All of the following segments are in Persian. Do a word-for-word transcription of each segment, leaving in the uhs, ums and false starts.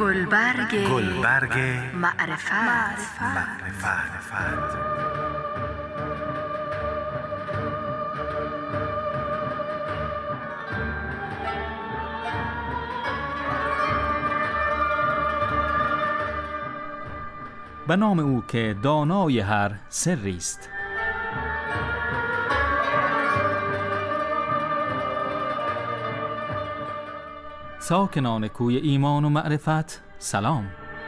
گلبرگ گلبرگ معرفت معرفت به نام او که دانای هر سری است. ساکنان کوی ایمان و معرفت سلام.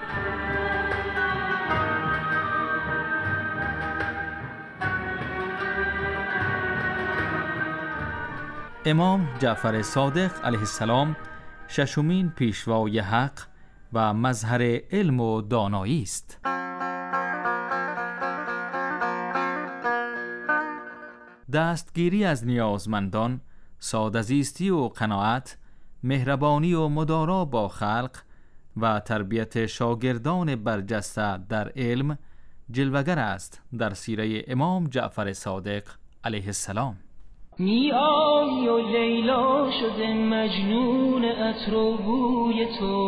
امام جعفر صادق علیه السلام ششمین پیشوای حق و مظهر علم و دانایی است. دستگیری از نیازمندان، ساده‌زیستی و قناعت، مهربانی و مدارا با خلق و تربیت شاگردان برجسته در علم جلوگر است در سیره امام جعفر صادق علیه السلام. می آیی و لیلا شده مجنون عطر و بوی تو،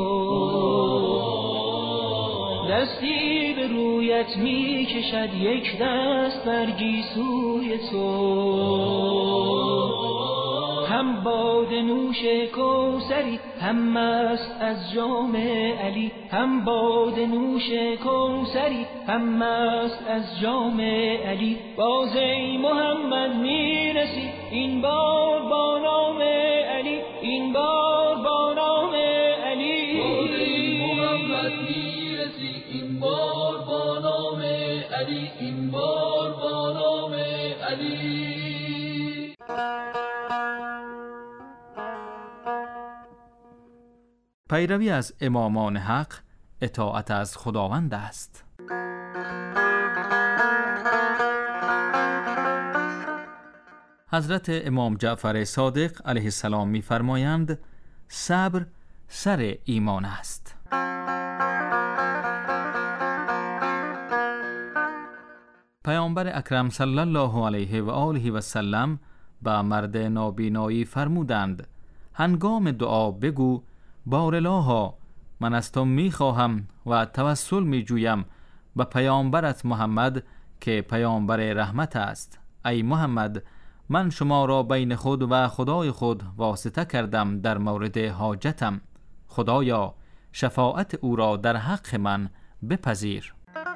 دستی به رویت می کشد یک دست بر گیسوی تو. هم باده نوش کوثری هم مست از جام علی، هم باده نوش کوثری هم مست از جام علی. باز ای محمد میرسی این بار با نام علی، این بار با نام علی. باز ای محمد میرسی این بار با نام علی، این بار با نام علی. پیروی از امامان حق اطاعت از خداوند است. حضرت امام جعفر صادق علیه السلام می فرمایند صبر سر ایمان است. پیامبر اکرم صلی الله علیه و آله و سلم به مرد نابینایی فرمودند هنگام دعا بگو بارالها من از تو می خواهم و توسل می جویم به پیامبرت محمد که پیامبر رحمت است. ای محمد من شما را بین خود و خدای خود واسطه کردم در مورد حاجتم. خدایا شفاعت او را در حق من بپذیر.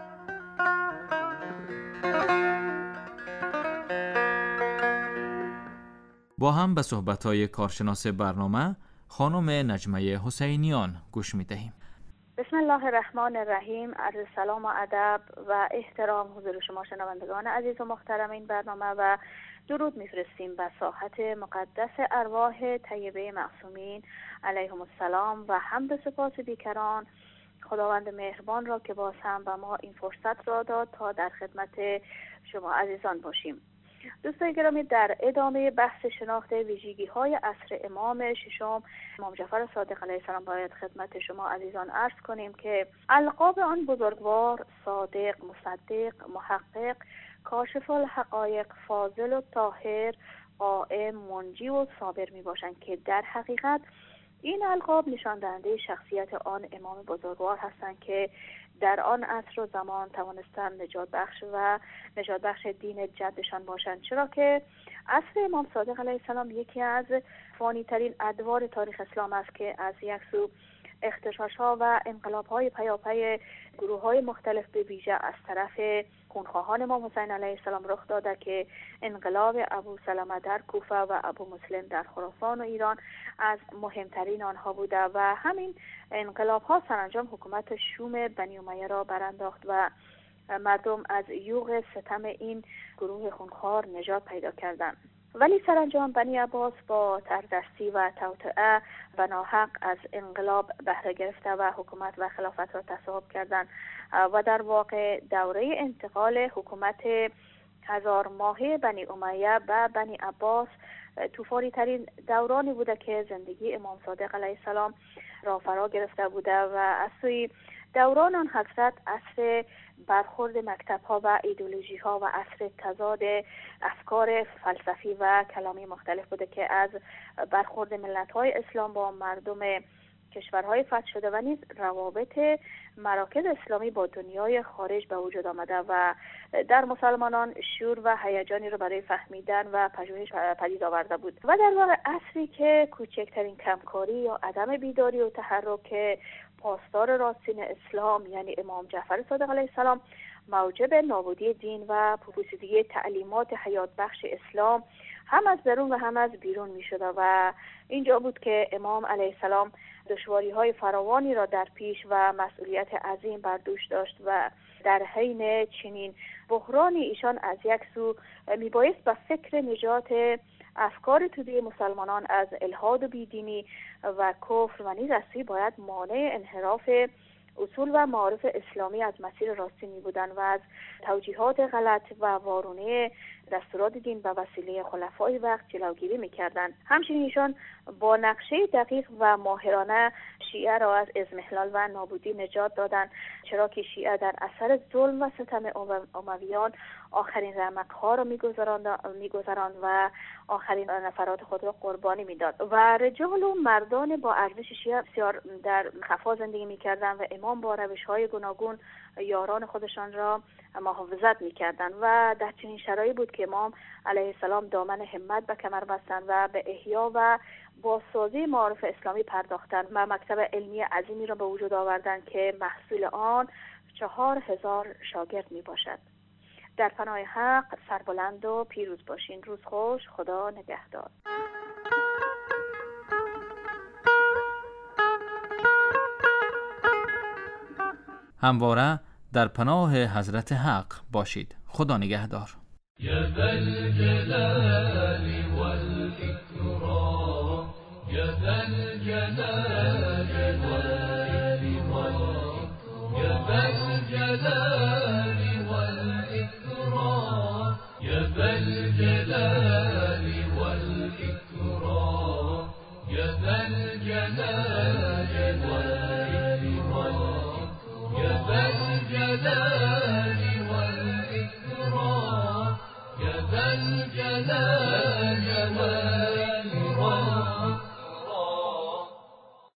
با هم به صحبت‌های کارشناس برنامه خانم نجمه حسینیان گوش می‌دهیم. بسم الله الرحمن الرحیم. عرض سلام و ادب و احترام حضور شما شنوندگان عزیز و محترم این برنامه و درود می‌فرستیم به ساحت مقدس ارواح طیبه معصومین علیهم السلام و حمد و سپاس بیکران خداوند مهربان را که باز هم به ما این فرصت را داد تا در خدمت شما عزیزان باشیم. دوستان گرامی، در ادامه بحث شناخت ویژگی های عصر امام ششم امام جعفر صادق علیه السلام باید خدمت شما عزیزان عرض کنیم که القاب آن بزرگوار صادق، مصدق، محقق، کاشف الحقایق، فاضل و طاهر، قائم، منجی و صابر می باشند که در حقیقت این القاب نشان دهنده شخصیت آن امام بزرگوار هستند که در آن عصر و زمان توانستند نجات بخش و نجات بخش دین جدشان باشند، چرا که عصر امام صادق علیه السلام یکی از فانی ترین ادوار تاریخ اسلام است که از یک سو اختشاش ها و انقلاب های پیاپی گروه های مختلف به ویژه از طرف خونخواهان امام حسین علیه السلام رخ داده که انقلاب ابو سلمه در کوفه و ابو مسلم در خراسان و ایران از مهمترین آنها بوده و همین انقلاب ها سرانجام حکومت شوم بنی امیه را برانداخت و مردم از یوغ ستم این گروه خونخوار نجات پیدا کردند. ولی سرانجام بنی عباس با تردستی و توطئه و ناحق از انقلاب بهره گرفته و حکومت و خلافت را تصاحب کردند و در واقع دوره انتقال حکومت هزار ماهه بنی امیه به بنی عباس طوفانی ترین دورانی بوده که زندگی امام صادق علیه السلام را فرا گرفته بوده و از سوی دوران آن حضرت عصر برخورد مکتب ها و ایدئولوژی ها و عصر تضاد افکار فلسفی و کلامی مختلف بوده که از برخورد ملت های اسلام با مردم کشورهای فتح شده و نیز روابط مراکز اسلامی با دنیای خارج به وجود آمده و در مسلمانان شور و هیجانی را برای فهمیدن و پژوهش پدید آورده بود و در واقع عصری که کوچکترین کمکاری یا عدم بیداری و تحرک پاسدار راستین اسلام یعنی امام جعفر صادق علیه السلام موجب نابودی دین و پوسیدگی تعلیمات حیات بخش اسلام هم از درون و هم از بیرون می شده و اینجا بود که امام علیه السلام دشواری های فراوانی را در پیش و مسئولیت عظیم بر دوش داشت و در حین چنین بحرانی ایشان از یک سو می بایست به فکر نجات افکار تودی مسلمانان از الحاد و بیدینی و کفر و نیز از سوی باید مانع انحراف اصول و معارف اسلامی از مسیر راستی می بودن و از توجیهات غلط و وارونه دستورات دین به وسیله خلفای وقت جلوگیری می کردن. همچنین ایشان با نقشه دقیق و ماهرانه شیعه را از اضمحلال و نابودی نجات دادند، چرا که شیعه در اثر ظلم و ستم امویان آخرین رمق‌ها را می‌گذراند و آخرین نفرات خود را قربانی می‌داد و رجال و مردان با ارزش شیعه بسیار در خفا زندگی می‌کردند و امام با روش‌های گوناگون یاران خودشان را محافظت می‌کردند و در چنین شرایطی بود که امام علیه السلام دامن همت به کمر بستند و به احیا و بازسازی معارف اسلامی پرداختند و مکتب علمی عظیمی را به وجود آوردند که محصول آن چهار هزار شاگرد می باشد. در پناه حق سربلند و پیروز باشین. روز خوش. خدا نگهدار. همواره در پناه حضرت حق باشید. خدا نگهدار. يا ذا الجلال والإكرام يا ذا الجلال والإكرام يا ذا الجلال والإكرام يا ذا الجلال والإكرام يا ذا الجلال والإكرام يا ذا الجلال والإكرام يا ذا الجلال